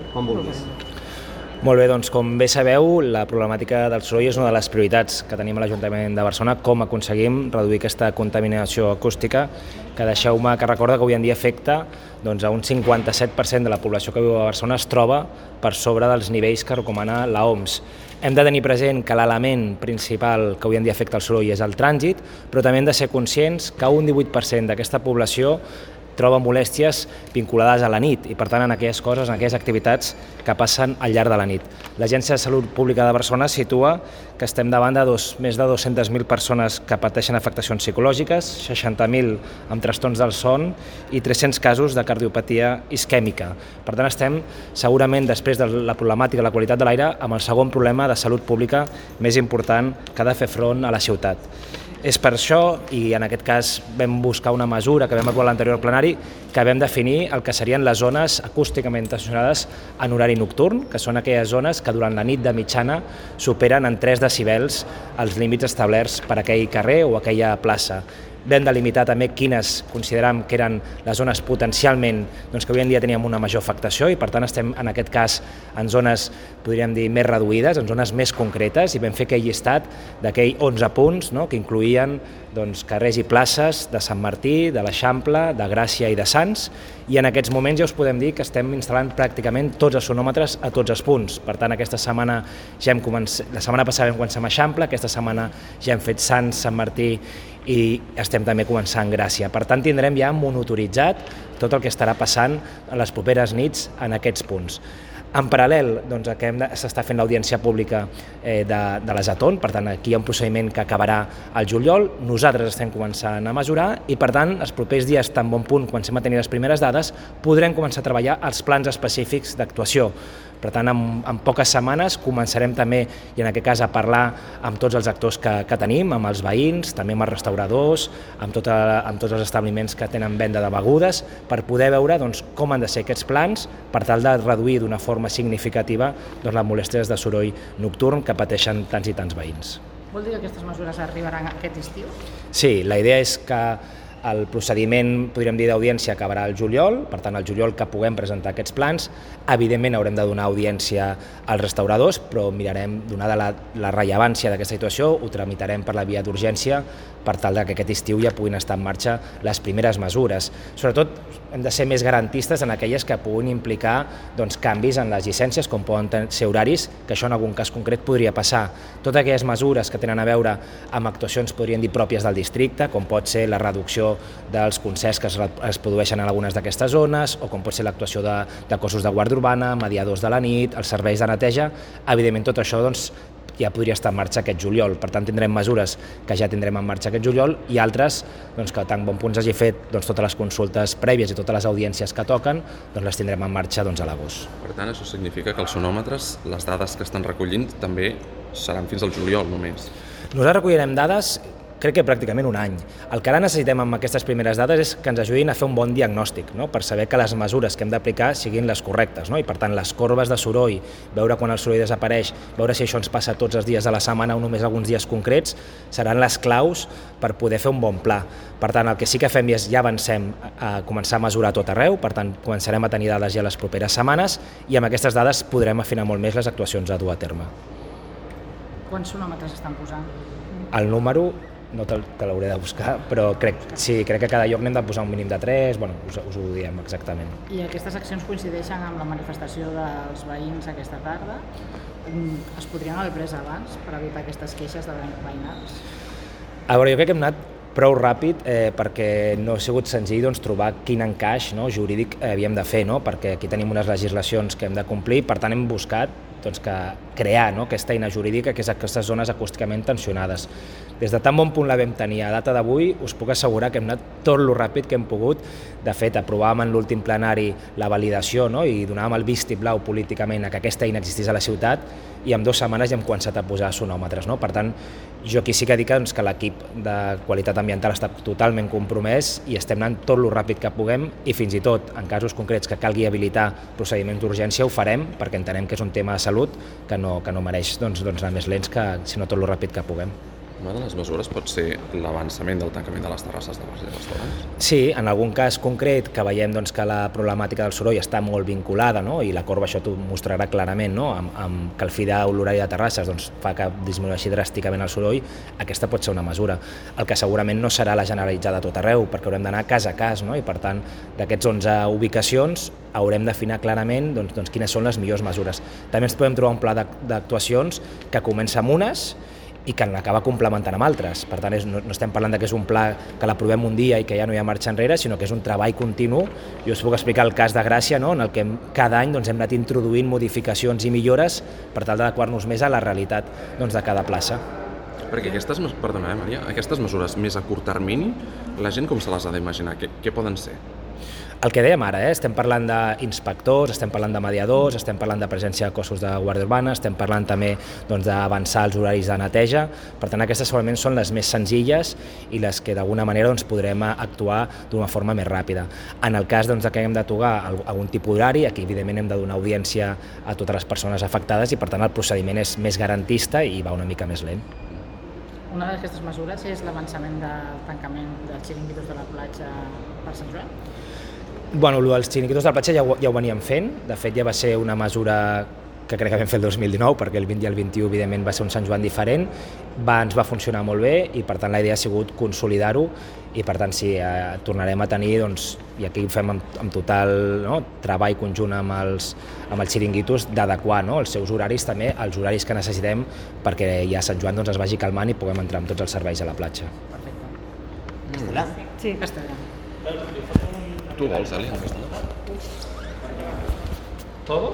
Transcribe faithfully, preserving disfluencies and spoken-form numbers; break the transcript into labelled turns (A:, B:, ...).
A: quan vulguis.
B: Molt bé, doncs com bé sabeu, la problemàtica del soroll és una de les prioritats que tenim a l'Ajuntament de Barcelona, com aconseguim reduir aquesta contaminació acústica, que deixeu-me que recorda que avui en dia afecta doncs, a un cinquanta-set per cent de la població que viu a Barcelona es troba per sobre dels nivells que recomana l'O M S. Hem de tenir present que l'element principal que avui en dia afecta el soroll és el trànsit, però també hem de ser conscients que un divuit per cent d'aquesta població troba molèsties vinculades a la nit i, per tant, en aquelles coses, en aquelles activitats que passen al llarg de la nit. L'Agència de Salut Pública de Barcelona situa que estem davant de dos, més de dues-centes mil persones que pateixen afectacions psicològiques, seixanta mil amb trastorns del son i tres-cents casos de cardiopatia isquèmica. Per tant, estem segurament, després de la problemàtica de la qualitat de l'aire, amb el segon problema de salut pública més important que ha de fer front a la ciutat. És per això, i en aquest cas vam buscar una mesura que vam aprovar a l'anterior plenari, que vam definir el que serien les zones acústicament tensionades en horari nocturn, que són aquelles zones que durant la nit de mitjana superen en tres decibels els límits establerts per aquell carrer o aquella plaça. Vam delimitar també quines consideràvem que eren les zones potencialment doncs, que avui en dia teníem una major afectació i per tant estem en aquest cas en zones, podríem dir, més reduïdes, en zones més concretes i vam fer aquell llistat d'aquell onze punts, no?, que incloïen doncs, carrers i places de Sant Martí, de l'Eixample, de Gràcia i de Sants, i en aquests moments ja us podem dir que estem instal·lant pràcticament tots els sonòmetres a tots els punts. Per tant, aquesta setmana ja hem començat, la setmana passada vam començar amb Eixample, aquesta setmana ja hem fet Sants, Sant Martí i estem també començant Gràcia. Per tant, tindrem ja monitoritzat tot el que estarà passant a les properes nits en aquests punts. En paral·lel, doncs, s'està fent l'audiència pública eh, de, de les Aton, per tant, aquí hi ha un procediment que acabarà al juliol, nosaltres estem començant a mesurar i, per tant, els propers dies, tan bon punt comencem a tenir les primeres dades, podrem començar a treballar els plans específics d'actuació. Per tant, en, en poques setmanes començarem també, i en aquest cas, a parlar amb tots els actors que, que tenim, amb els veïns, també amb els restauradors, amb, tota, amb tots els establiments que tenen venda de begudes, per poder veure doncs, com han de ser aquests plans per tal de reduir d'una forma significativa doncs, les molèsties de soroll nocturn que pateixen tants i tants veïns.
C: Vol dir que aquestes mesures arribaran aquest estiu?
B: Sí, la idea és que el procediment, podríem dir, d'audiència acabarà al juliol, per tant, al juliol que puguem presentar aquests plans. Evidentment haurem de donar audiència als restauradors, però mirarem, donada la, la rellevància d'aquesta situació, ho tramitarem per la via d'urgència per tal que aquest estiu ja puguin estar en marxa les primeres mesures. Sobretot hem de ser més garantistes en aquelles que puguin implicar doncs, canvis en les llicències, com poden ser horaris, que això en algun cas concret podria passar. Totes aquelles mesures que tenen a veure amb actuacions, podríem dir, pròpies del districte, com pot ser la reducció dels concerts que es, es produeixen en algunes d'aquestes zones, o com pot ser l'actuació de, de cossos de guàrdia urbana, mediadors de la nit, els serveis de neteja. Evidentment, tot això doncs, ja podria estar en marxa aquest juliol. Per tant, tindrem mesures que ja tindrem en marxa aquest juliol i altres doncs, que tan bon punt s'hagi fet doncs, totes les consultes prèvies i totes les audiències que toquen, doncs les tindrem en marxa doncs, a l'agost.
D: Per tant, això significa que els sonòmetres, les dades que estan recollint, també seran fins al juliol només.
B: Nosaltres recollirem dades crec que pràcticament un any. El que ara necessitem amb aquestes primeres dades és que ens ajudin a fer un bon diagnòstic, no? Per saber que les mesures que hem d'aplicar siguin les correctes, no? I per tant les corbes de soroll, veure quan el soroll desapareix, veure si això ens passa tots els dies de la setmana o només alguns dies concrets, seran les claus per poder fer un bon pla. Per tant, el que sí que fem és ja avancem a començar a mesurar tot arreu, per tant començarem a tenir dades ja les properes setmanes i amb aquestes dades podrem afinar molt més les actuacions a dur a terme.
C: Quants sonòmetres estan posant?
B: El número no te, te l'hauré de buscar, però crec, sí, crec que cada lloc n'hem de posar un mínim de tres, bueno, us, us ho diem exactament.
C: I aquestes accions coincideixen amb la manifestació dels veïns aquesta tarda? Es podrien haver pres abans per evitar aquestes queixes de veïnats?
B: A veure, jo crec que hem anat prou ràpid eh, perquè no ha sigut senzill doncs, trobar quin encaix, no, jurídic eh, havíem de fer, no? Perquè aquí tenim unes legislacions que hem de complir, per tant hem buscat doncs, que crear, no, aquesta eina jurídica que és aquestes zones acústicament tensionades. Des de tan bon punt la vam tenir a data d'avui, us puc assegurar que hem anat tot lo ràpid que hem pogut. De fet, aprovàvem en l'últim plenari la validació, no, i donàvem el vistiplau políticament a que aquesta eina existís a la ciutat i en dues setmanes ja hem començat a posar sonòmetres. No? Per tant, jo aquí sí que dic doncs, que l'equip de qualitat ambiental està totalment compromès i estem anant tot lo ràpid que puguem i fins i tot en casos concrets que calgui habilitar procediments d'urgència ho farem perquè entenem que és un tema de salut que no, que no mereix doncs, doncs anar més lents que sinó tot lo ràpid que puguem.
D: Una de les mesures pot ser l'avançament del tancament de les terrasses de bars i restaurants?
B: Sí, en algun cas concret que veiem doncs, que la problemàtica del soroll està molt vinculada, no? I la corba això t'ho mostrarà clarament, no? amb, amb que el fi de l'horari de terrasses doncs, fa que disminueixi dràsticament el soroll, aquesta pot ser una mesura. El que segurament no serà la generalitzada a tot arreu, perquè haurem d'anar cas a cas, no? I per tant, d'aquests onze ubicacions haurem d'afinar clarament doncs, doncs, quines són les millors mesures. També ens podem trobar un pla d'actuacions que comença amb unes i que l'acaba complementant amb altres. Per tant, és, no, no estem parlant de que és un pla que l'aprovem un dia i que ja no hi ha marxa enrere, sinó que és un treball continu. Jo us puc explicar el cas de Gràcia, no? En el que cada any doncs, hem anat introduint modificacions i millores per tal d'adequar-nos més a la realitat doncs, de cada plaça.
D: Perquè aquestes, perdona, eh, Maria, aquestes mesures més a curt termini, la gent com se les ha d'imaginar? Què, què poden ser?
B: El que dèiem ara, eh? Estem parlant d'inspectors, estem parlant de mediadors, estem parlant de presència de cossos de guàrdia urbana, estem parlant també doncs, d'avançar els horaris de neteja. Per tant, aquestes segurament són les més senzilles i les que d'alguna manera doncs, podrem actuar d'una forma més ràpida. En el cas doncs, que haguem de tocar algun tipus d'horari, aquí evidentment hem de donar audiència a totes les persones afectades i per tant el procediment és més garantista i va una mica més lent.
C: Una d'aquestes mesures és l'avançament del tancament dels xiringuitos de la platja per Sant Joan?
B: Bueno, els xiringuitos de la platja ja ho, ja ho veníem fent, de fet ja va ser una mesura que crec que vam fer el dos mil dinou, perquè el vint i el vint-i-u evidentment va ser un Sant Joan diferent, va, ens va funcionar molt bé i per tant la idea ha sigut consolidar-ho i per tant sí, eh, tornarem a tenir, doncs, i aquí ho fem amb, amb total no, treball conjunt amb els, amb els xiringuitos, d'adequar no, els seus horaris també als horaris que necessitem perquè ja Sant Joan doncs, es vagi calmant i puguem entrar amb tots els serveis a la platja.
C: Perfecte.
A: Castellà?
C: Sí, Castellà.
D: Tu vols, Eli, en castellà?
B: Todo?